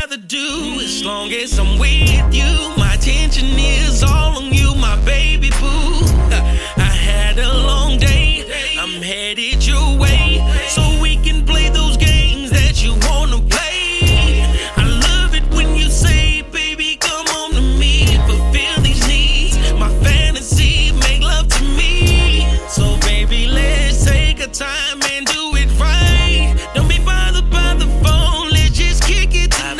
rather do as long as I'm with you. My attention is all on you, my baby boo.